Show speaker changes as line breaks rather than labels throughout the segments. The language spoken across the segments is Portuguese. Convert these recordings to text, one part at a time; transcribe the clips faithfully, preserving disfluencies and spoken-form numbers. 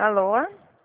Alô?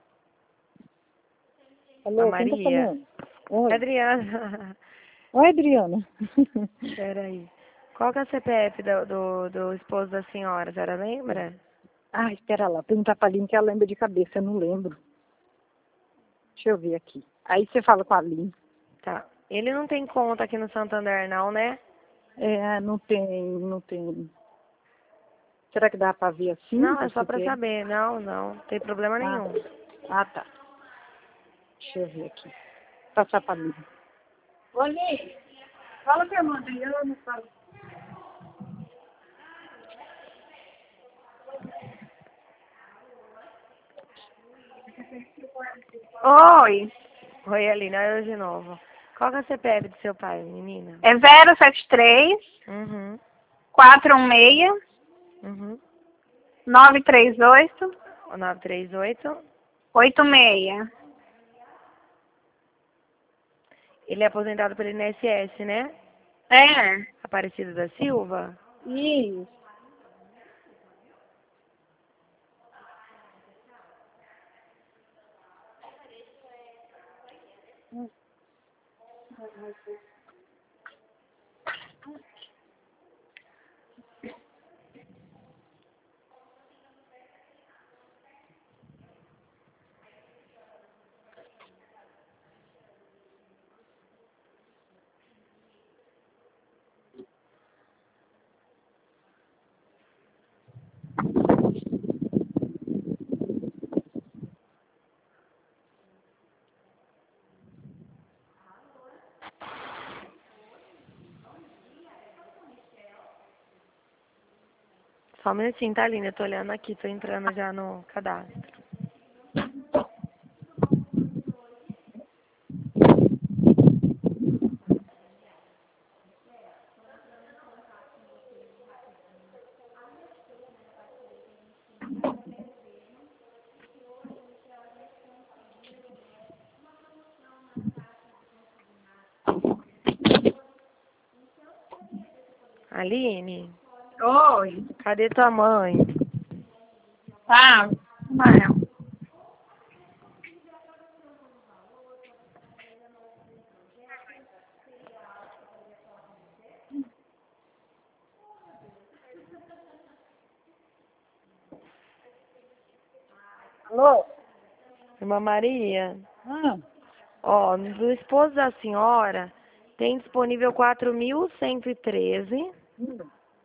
A
Alô, quem tá
Maria?
falando? Oi.
Adriana.
Oi, Adriana.
Peraí. Qual que é o C P F do, do, do esposo da senhora? A senhora lembra?
Ah, espera lá, perguntar pra Aline que ela lembra de cabeça, eu não lembro. Deixa eu ver aqui. Aí você fala com a Aline.
Tá. Ele não tem conta aqui no Santander, não, né?
É, não tem, não tem. Será que dá pra ver assim?
Não, é só
Você
pra
quer?
saber. Não, não. Não tem problema
Ah,
nenhum.
ah, tá. Deixa eu ver aqui. Passar pra Aline. Ô, Aline, fala com a irmã dele, ela não fala.
Oi,
Oi, Aline, olha eu de novo. Qual que é o C P F do seu pai, menina?
é zero sete três,
Uhum.
quatro um seis,
Uhum.
nove três oito,
O nove três oito.
oito seis.
Ele é aposentado pelo I N S S, né?
É,
Aparecido da Silva?
Isso.
Só um minutinho, tá, Aline? Eu tô olhando aqui, tô entrando já no cadastro. Aline,
oi.
cadê tua mãe?
Tá, vai.
Alô?
Irmã Maria,
Ah,
ó, do esposo da senhora, tem disponível quatro mil cento e treze
hum,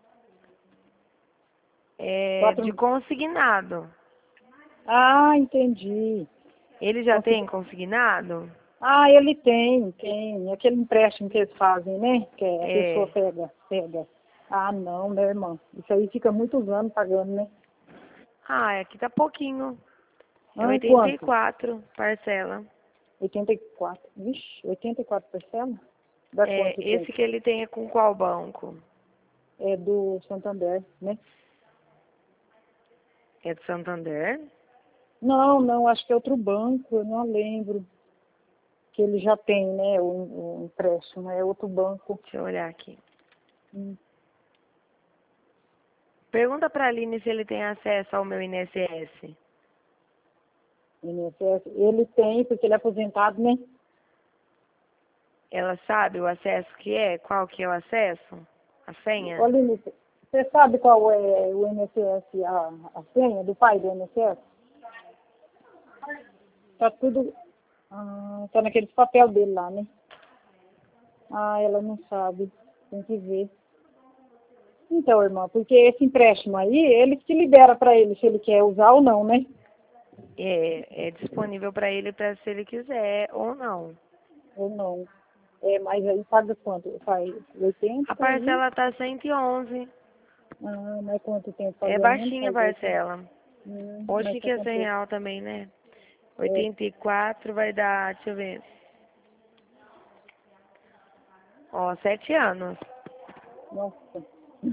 é, de
quatro...
consignado.
ah, entendi.
Ele já
Consegui-
tem consignado?
Ah, ele tem, tem. Aquele empréstimo que eles fazem, né? Que a pessoa
É.
pega, pega. Ah, não, né, irmã? Isso aí fica muitos anos pagando, né?
Ah, aqui tá pouquinho. É
Ah,
oitenta e
quanto?
quatro parcela.
oitenta e quatro. Vixe, oitenta e quatro parcelas? Dá
É,
quanto tempo?
esse que ele tem é com qual banco?
É do Santander, né?
É do Santander?
Não, não, acho que é outro banco, eu não lembro. Que ele já tem, né, o, o empréstimo, é outro banco.
Deixa eu olhar aqui.
Hum,
Pergunta pra Aline se ele tem acesso ao meu I N S S.
I N S S. Ele tem, porque ele é aposentado, né?
Ela sabe o acesso que é? Qual que é o acesso? A senha?
Olha, você sabe qual é o I N S S, a, a senha do pai do I N S S? Tá tudo, ah, tá naqueles papel dele lá, né? Ah, ela não sabe, tem que ver. Então, irmã, porque esse empréstimo aí, ele que libera para ele se ele quer usar ou não, né?
É, é disponível pra ele para se ele quiser ou não.
Ou não. É, mas aí paga quanto? Faz
A
oitenta e...
parcela tá cento e onze.
Ah, mas quanto tempo
É
pagando?
baixinha a
Faz oitenta.
parcela.
Hum, mas
Hoje
tá
que é
quanto
cem
tempo?
real também, né?
É,
oitenta e quatro vai dar, deixa eu ver. Ó, sete anos.
nossa.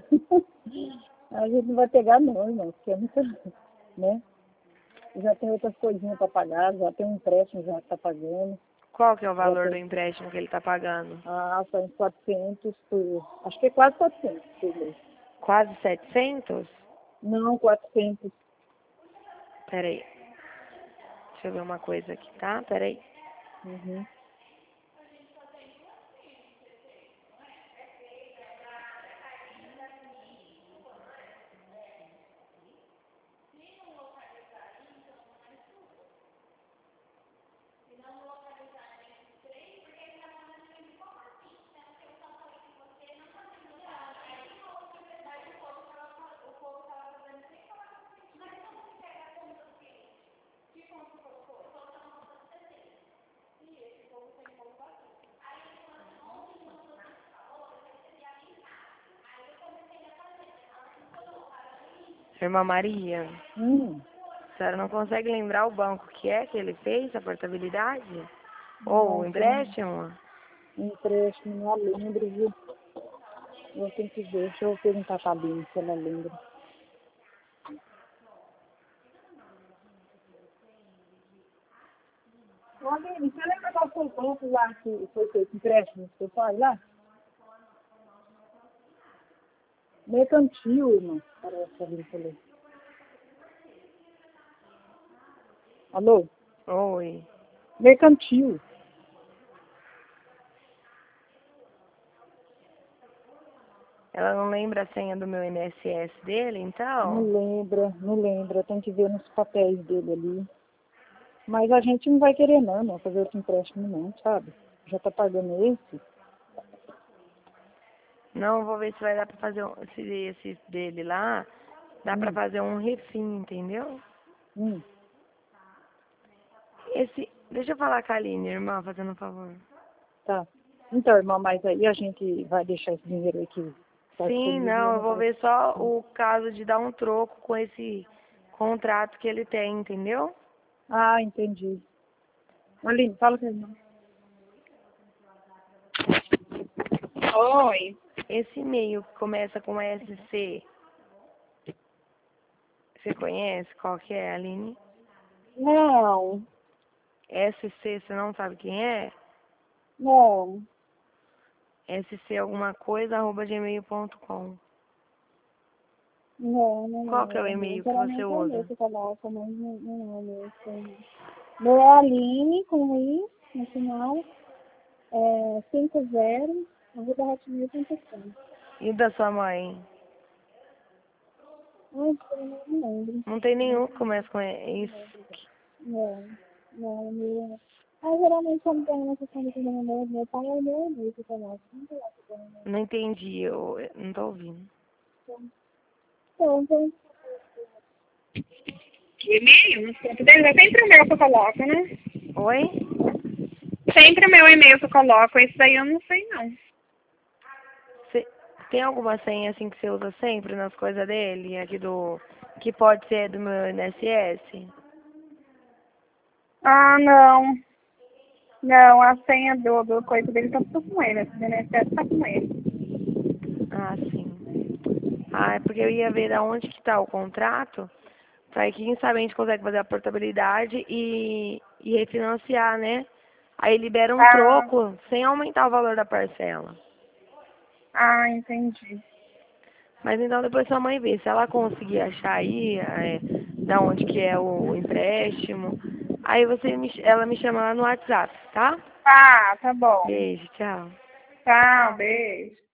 A gente não vai pegar não, irmão, porque é muito, né? Já tem outras coisinhas para pagar, já tem um empréstimo já que tá pagando.
Qual que é o
Já
valor do
tem,
empréstimo que ele tá pagando?
ah, são quatrocentos por, acho que é quase quatrocentos por mês.
Quase setecentos?
Não, quatrocentos.
Peraí. Deixa eu ver uma coisa aqui, tá? Peraí.
Uhum.
Irmã Maria,
Hum.
a senhora não consegue lembrar o banco que é que ele fez, a portabilidade? Ou o
Nossa,
empréstimo?
um empréstimo, não lembro, viu? Eu tenho que ver, deixa eu perguntar pra Aline se ela lembra. Ô, Aline, você lembra qual foi o banco lá que foi feito empréstimo que você faz lá? Mercantil, irmão. Parece que a Aline falou. Alô?
Oi.
Mercantil.
Ela não lembra a senha do meu I N S S dele,
Não
então?
lembra, não lembra. Tem que ver nos papéis dele ali. Mas a gente não vai querer não, não, fazer outro empréstimo não, sabe? Já tá pagando esse.
Não, vou ver se vai dar pra fazer um, se esse dele lá, dá pra
Hum,
fazer um refim, entendeu?
hum,
Esse, deixa eu falar com a Aline, irmã, fazendo um favor.
tá. Então, irmão, mas aí a gente vai deixar esse dinheiro aí que tá
Sim,
disponível
não,
e
eu
não
vou
vai.
ver só o caso de dar um troco com esse contrato que ele tem, entendeu?
Ah, entendi. Aline, fala com a irmã.
Oi.
Esse e-mail que começa com S C, você conhece qual que é, Aline?
Não,
S C, você não sabe quem é?
não.
S C alguma coisa, arroba gmail ponto com.
Não, não
Qual que é o
é o meu.
e-mail que você
Geralmente é o meu
usa?
que coloca, mas não, não é o meu. Tem- Meu é Aline, com I, no final, é cinco zero, arroba hotmail ponto com.
E da sua mãe?
Ai, eu não lembro.
Não tem nenhum que começa com isso.
Não, não, o meu é... Ah, geralmente quando tem uma questão de cuidar meu, meu pai é o meu amigo que coloca. Não coloca o meu.
Não entendi, eu eu não tô ouvindo.
Então, tem... E-mail, nos pontos deles, é sempre o meu que eu coloco, né?
Oi?
Sempre o meu e-mail que eu coloco, esse daí eu não sei não.
Você tem alguma senha assim que você usa sempre nas coisas dele, aqui do. Que pode ser do meu I N S S?
Ah, não. Não, a senha do, do coisa dele tá tudo com ele, esse D N S S tá com ele.
Ah, sim. Ah, é porque eu ia ver da onde que tá o contrato, pra aí quem sabe a gente consegue fazer a portabilidade e, e refinanciar, né? Aí libera um
Ah,
troco sem aumentar o valor da parcela.
ah, entendi.
Mas então depois sua mãe vê, se ela conseguir achar aí, é, da onde que é o empréstimo, aí você me, ela me chama lá no WhatsApp, tá?
Ah, tá bom.
Beijo, tchau.
Tchau, beijo.